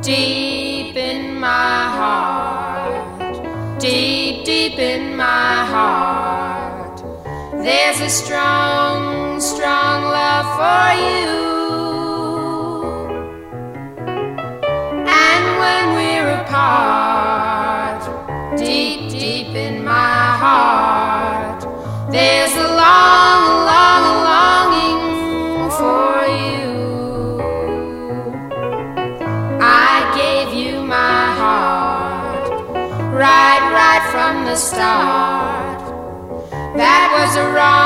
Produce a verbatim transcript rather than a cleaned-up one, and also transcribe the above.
deep in my heart, deep, deep in my heart, there's a strong, strong love for you. And when we're apart, deep, deep in my heart, there's a long, long longing for you. I gave you my heart, right, right from the start. That was a wrong